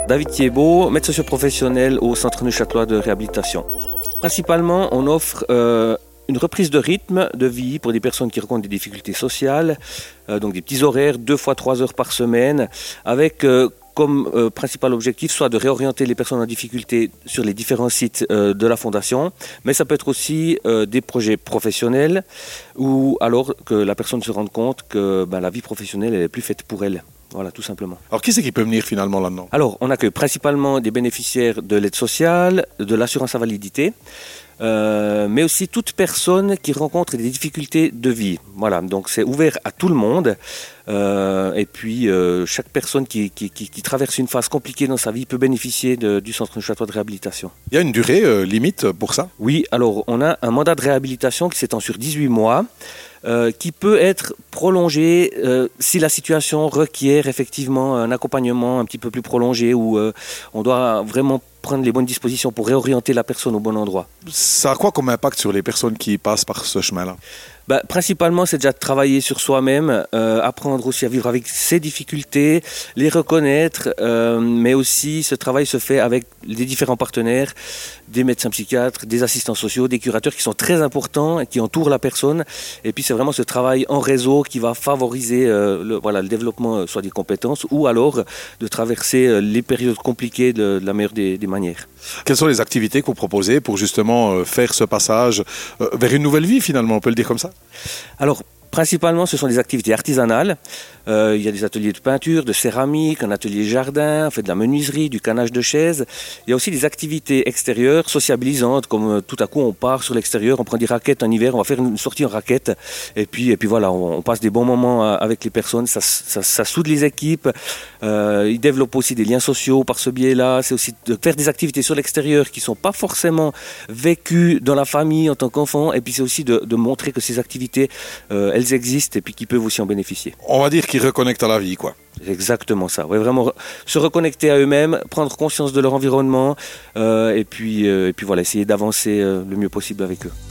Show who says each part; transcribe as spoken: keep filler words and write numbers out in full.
Speaker 1: David Thiebaud, maître socio-professionnel au Centre Neuchâtelois de réhabilitation. Principalement, on offre euh, une reprise de rythme de vie pour des personnes qui rencontrent des difficultés sociales, euh, donc des petits horaires, deux fois trois heures par semaine, avec euh, comme euh, principal objectif soit de réorienter les personnes en difficulté sur les différents sites euh, de la Fondation, mais ça peut être aussi euh, des projets professionnels ou alors que la personne se rende compte que ben, la vie professionnelle elle est plus faite pour elle. Voilà, tout simplement.
Speaker 2: Alors, qui c'est qui peut venir finalement là-dedans?
Speaker 1: Alors, on accueille principalement des bénéficiaires de l'aide sociale, de l'assurance invalidité, euh, mais aussi toute personne qui rencontre des difficultés de vie. Voilà, donc c'est ouvert à tout le monde. Euh, et puis, euh, chaque personne qui, qui, qui, qui traverse une phase compliquée dans sa vie peut bénéficier de, du Centre Neuchâtelois de réhabilitation.
Speaker 2: Il y a une durée euh, limite pour ça?
Speaker 1: Oui, alors on a un mandat de réhabilitation qui s'étend sur dix-huit mois. Euh, qui peut être prolongé euh, si la situation requiert effectivement un accompagnement un petit peu plus prolongé où euh, on doit vraiment prendre les bonnes dispositions pour réorienter la personne au bon endroit.
Speaker 2: Ça a quoi comme impact sur les personnes qui passent par ce chemin-là?
Speaker 1: Bah, principalement, c'est déjà de travailler sur soi-même, euh, apprendre aussi à vivre avec ses difficultés, les reconnaître, euh, mais aussi ce travail se fait avec les différents partenaires, des médecins psychiatres, des assistants sociaux, des curateurs qui sont très importants et qui entourent la personne. Et puis c'est vraiment ce travail en réseau qui va favoriser euh, le, voilà, le développement euh, soit des compétences ou alors de traverser euh, les périodes compliquées de, de la meilleure des, des manières.
Speaker 2: Quelles sont les activités que vous proposez pour justement euh, faire ce passage euh, vers une nouvelle vie finalement, on peut le dire comme ça?
Speaker 1: Alors, principalement, ce sont des activités artisanales. Euh, il y a des ateliers de peinture, de céramique, un atelier jardin, on fait de la menuiserie, du canage de chaises. Il y a aussi des activités extérieures, sociabilisantes, comme euh, tout à coup on part sur l'extérieur, on prend des raquettes en hiver, on va faire une sortie en raquette. Et puis, et puis voilà, on, on passe des bons moments euh, avec les personnes, ça, ça, ça soude les équipes. Euh, ils développent aussi des liens sociaux par ce biais-là. C'est aussi de faire des activités sur l'extérieur qui ne sont pas forcément vécues dans la famille en tant qu'enfant. Et puis c'est aussi de, de montrer que ces activités, euh, elles existent et puis qu'ils peuvent aussi en bénéficier.
Speaker 2: On va dire qu'ils reconnectent à la vie, quoi.
Speaker 1: C'est exactement ça. Ouais, vraiment re- se reconnecter à eux-mêmes, prendre conscience de leur environnement euh, et puis, euh, et puis voilà, essayer d'avancer euh, le mieux possible avec eux.